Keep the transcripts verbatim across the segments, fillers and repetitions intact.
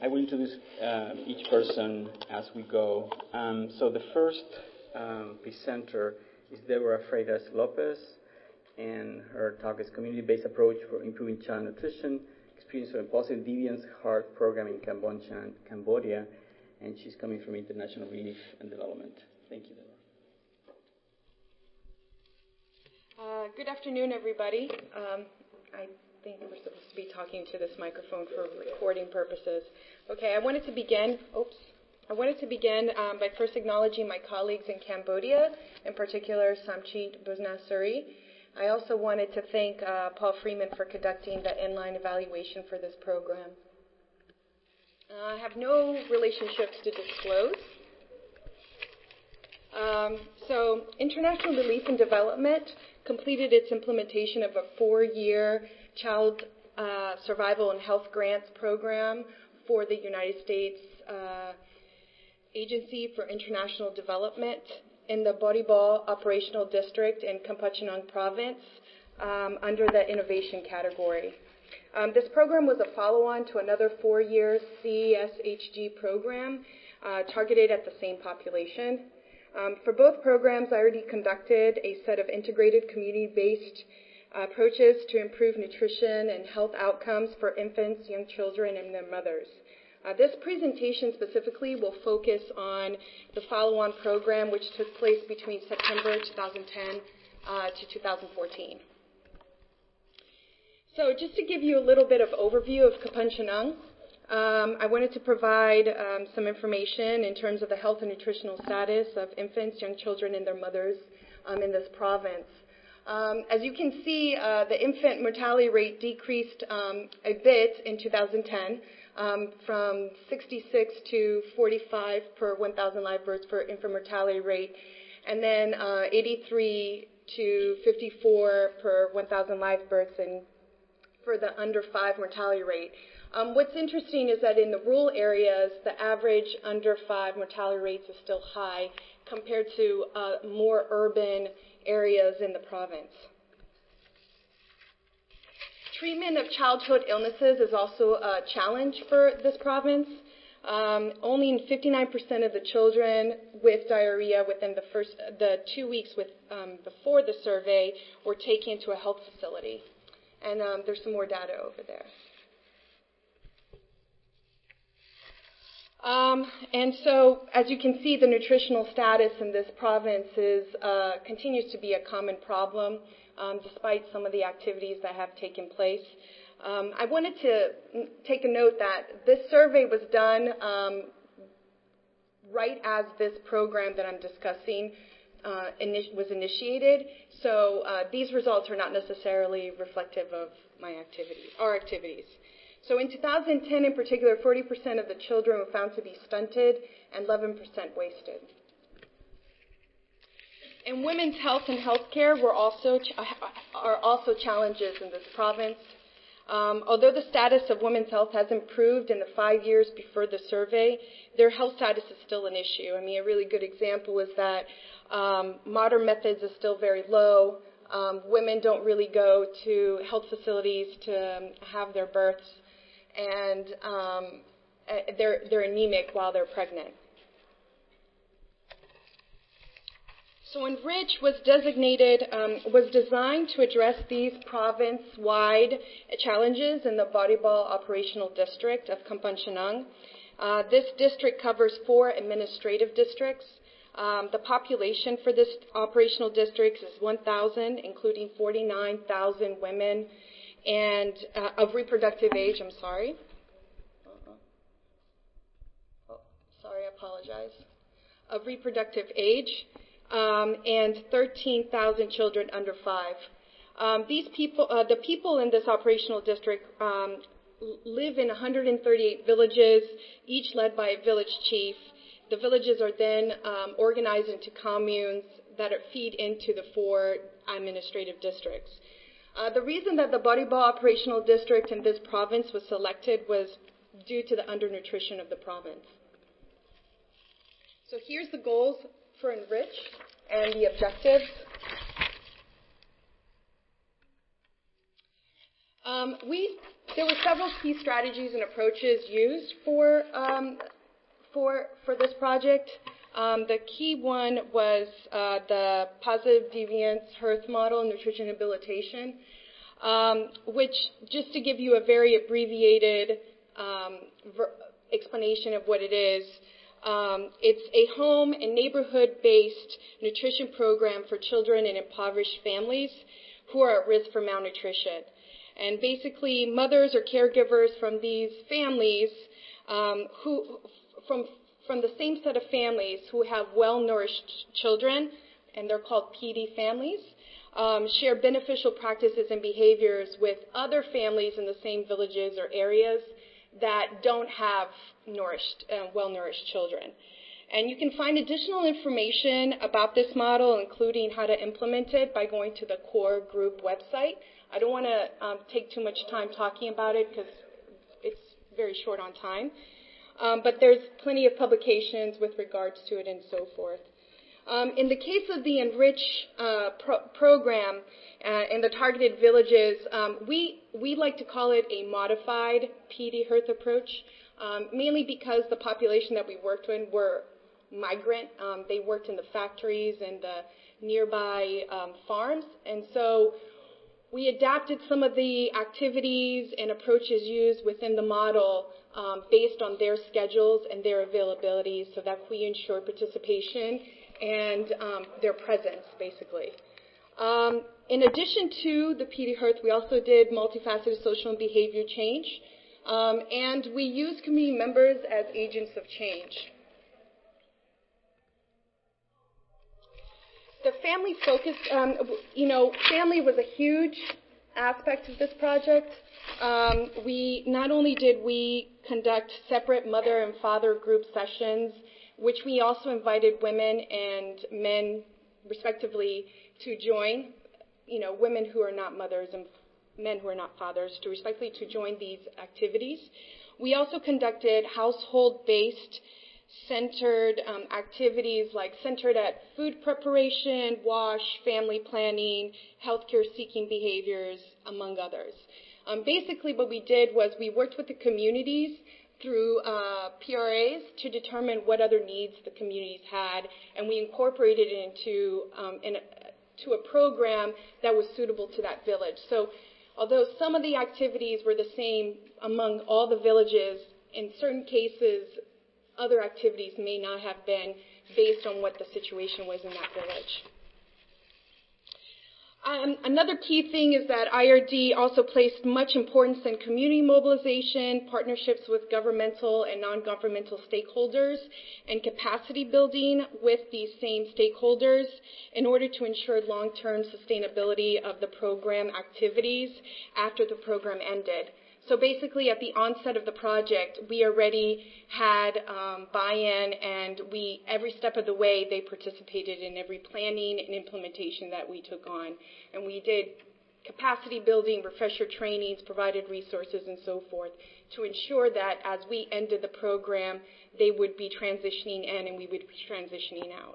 I will introduce uh, each person as we go. Um, so the first um, presenter is Deborah Freitas Lopez, and her talk is Community-Based Approach for Improving Child Nutrition, Experience of a Positive Deviance Heart Program in Cambodia, Cambodia, and she's coming from International Relief and Development. Thank you, Deborah. Uh, good afternoon, everybody. Um, I think we're supposed to be talking to this microphone for recording purposes. Okay, I wanted to begin. Oops. I wanted to begin um, by first acknowledging my colleagues in Cambodia, in particular Samchit Busnasuri. I also wanted to thank uh, Paul Freeman for conducting the inline evaluation for this program. Uh, I have no relationships to disclose. Um, so, International Relief and Development completed its implementation of a four-year child uh, survival and health grants program for the United States uh, Agency for International Development in the Boribor Operational District in Kampachanong Province um, under the innovation category. Um, this program was a follow-on to another four-year C S H G program uh, targeted at the same population. Um, for both programs, I already conducted a set of integrated community-based uh, approaches to improve nutrition and health outcomes for infants, young children, and their mothers. Uh, this presentation specifically will focus on the follow-on program, which took place between September twenty ten uh, to two thousand fourteen. So just to give you a little bit of overview of Kampachanong, Um, I wanted to provide um, some information in terms of the health and nutritional status of infants, young children, and their mothers um, in this province. Um, as you can see, uh, the infant mortality rate decreased um, a bit in two thousand ten um, from sixty-six to forty-five per one thousand live births for infant mortality rate, and then uh, eighty-three to fifty-four per one thousand live births and for the under five mortality rate. Um, what's interesting is that in the rural areas, the average under five mortality rates is still high compared to uh, more urban areas in the province. Treatment of childhood illnesses is also a challenge for this province. Um, only fifty-nine percent of the children with diarrhea within the first, the two weeks with, um, before the survey were taken to a health facility. And um, there's some more data over there. Um, and so, as you can see, the nutritional status in this province is, uh, continues to be a common problem, um, despite some of the activities that have taken place. Um, I wanted to take a note that this survey was done um, right as this program that I'm discussing uh, init- was initiated. So uh, these results are not necessarily reflective of my activity, our activities. So in two thousand ten in particular, forty percent of the children were found to be stunted and eleven percent wasted. And women's health and health care were also ch- are also challenges in this province. Um, although the status of women's health has improved in the five years before the survey, their health status is still an issue. I mean, a really good example is that um, modern methods is still very low. Um, women don't really go to health facilities to um, have their births. And um, they're, they're anemic while they're pregnant. So Enrich was designated, um, was designed to address these province-wide challenges in the Boribor Operational District of Kampachanong. Uh, this district covers four administrative districts. Um, the population for this operational district is one thousand, including forty-nine thousand women and uh, of reproductive age, I'm sorry. Uh-huh. Oh, sorry, I apologize. Of reproductive age, um, and thirteen thousand children under five. Um, these people, uh, the people in this operational district um, live in one hundred thirty-eight villages, each led by a village chief. The villages are then um, organized into communes that are feed into the four administrative districts. Uh, the reason that the Boribor Operational District in this province was selected was due to the undernutrition of the province. So here's the goals for Enrich and the objectives. Um, we there were several key strategies and approaches used for um, for for this project. Um, the key one was uh, the positive deviance Hearth model, nutrition habilitation, um, which, just to give you a very abbreviated um, ver- explanation of what it is, um, it's a home and neighborhood-based nutrition program for children in impoverished families who are at risk for malnutrition. And basically, mothers or caregivers from these families um, who from from the same set of families who have well-nourished children, and they're called P D families, um, share beneficial practices and behaviors with other families in the same villages or areas that don't have nourished, uh, well-nourished children. And you can find additional information about this model, including how to implement it, by going to the core group website. I don't want to um, take too much time talking about it because it's very short on time. Um, but there's plenty of publications with regards to it and so forth. Um, in the case of the Enrich uh, pro- program uh, in the targeted villages, um, we, we like to call it a modified P D Hearth approach, um, mainly because the population that we worked with were migrant. Um, they worked in the factories and the nearby um, farms. And so we adapted some of the activities and approaches used within the model um, based on their schedules and their availability so that we ensure participation and um, their presence, basically. Um, in addition to the P D Hearth, we also did multifaceted social and behavior change, um, and we used community members as agents of change. The family focused, um, you know, family was a huge aspect of this project. Um, we not only did we conduct separate mother and father group sessions, which we also invited women and men, respectively, to join, you know, women who are not mothers and men who are not fathers, to respectively to join these activities. We also conducted household-based centered um, activities like centered at food preparation, wash, family planning, healthcare seeking behaviors, among others. Um, basically what we did was we worked with the communities through uh, P R As to determine what other needs the communities had, and we incorporated it into um, in a, to a program that was suitable to that village. So although some of the activities were the same among all the villages, in certain cases other activities may not have been based on what the situation was in that village. Um, another key thing is that I R D also placed much importance in community mobilization, partnerships with governmental and non-governmental stakeholders, and capacity building with these same stakeholders in order to ensure long-term sustainability of the program activities after the program ended. So basically, at the onset of the project, we already had um, buy-in, and we every step of the way they participated in every planning and implementation that we took on. And we did capacity building, refresher trainings, provided resources, and so forth to ensure that as we ended the program, they would be transitioning in and we would be transitioning out.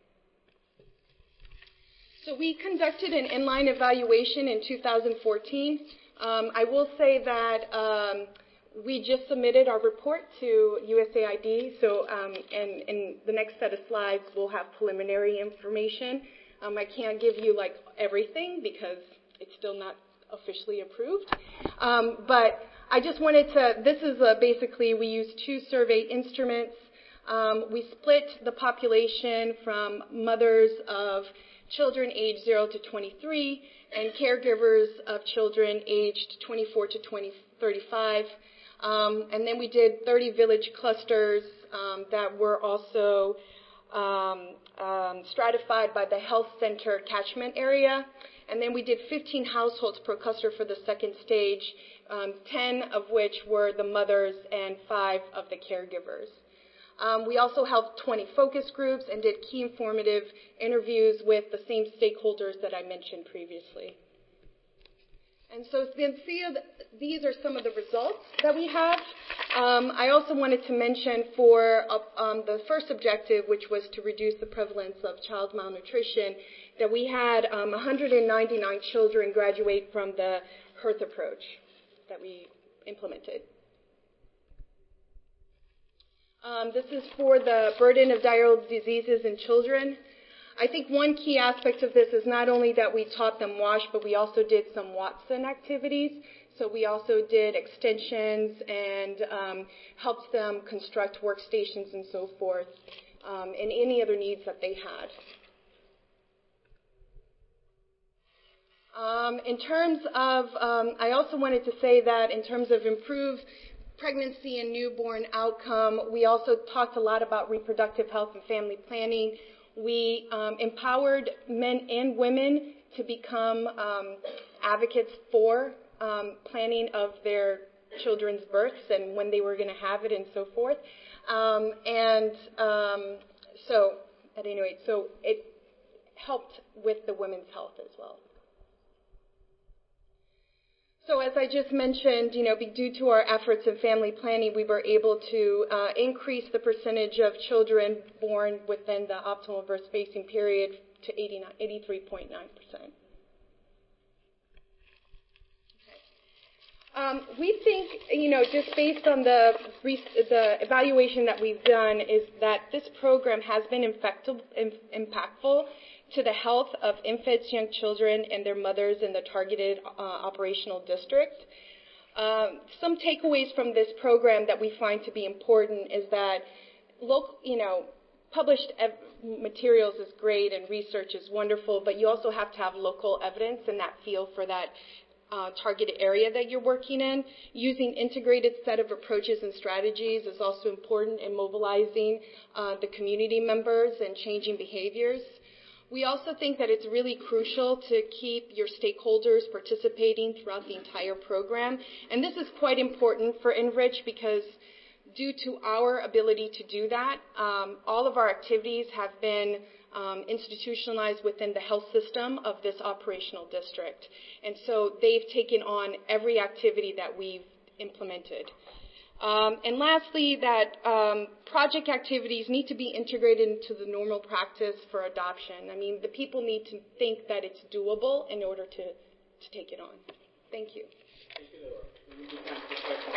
So we conducted an inline evaluation in two thousand fourteen. Um, I will say that um, we just submitted our report to U S A I D, so um, and in the next set of slides we'll have preliminary information. Um, I can't give you like everything because it's still not officially approved, um, but I just wanted to, this is a, basically we used two survey instruments. Um, we split the population from mothers of children aged zero to twenty-three and caregivers of children aged twenty-four to thirty-five. Um, and then we did thirty village clusters um, that were also um, um, stratified by the health center catchment area. And then we did fifteen households per cluster for the second stage, um, ten of which were the mothers and five of the caregivers. Um, we also held twenty focus groups and did key informative interviews with the same stakeholders that I mentioned previously. And so you can see these are some of the results that we have. Um, I also wanted to mention for uh, um, the first objective, which was to reduce the prevalence of child malnutrition, that we had um, one hundred ninety-nine children graduate from the HEARTH approach that we implemented. Um, this is for the burden of diarrheal diseases in children. I think one key aspect of this is not only that we taught them WASH, but we also did some Watson activities. So we also did extensions and um, helped them construct workstations and so forth, um, and any other needs that they had. Um, in terms of, um, I also wanted to say that in terms of improved pregnancy and newborn outcome, we also talked a lot about reproductive health and family planning. We um, empowered men and women to become um, advocates for um, planning of their children's births and when they were going to have it and so forth. Um, and um, so, at any rate, so it helped with the women's health as well. So as I just mentioned, you know, due to our efforts in family planning, we were able to uh, increase the percentage of children born within the optimal birth spacing period to eighty-three point nine percent. Um, we think, you know, just based on the, the evaluation that we've done, is that this program has been impactful to the health of infants, young children, and their mothers in the targeted uh, operational district. Um, some takeaways from this program that we find to be important is that, local, you know, published ev- materials is great and research is wonderful, but you also have to have local evidence and that feel for that uh, targeted area that you're working in. Using integrated set of approaches and strategies is also important in mobilizing uh, the community members and changing behaviors. We also think that it's really crucial to keep your stakeholders participating throughout the entire program. And this is quite important for Enrich because due to our ability to do that, um, all of our activities have been um, institutionalized within the health system of this operational district. And so they've taken on every activity that we've implemented. Um, and lastly, that um, project activities need to be integrated into the normal practice for adoption. I mean, the people need to think that it's doable in order to, to take it on. Thank you. Thank you, Laura.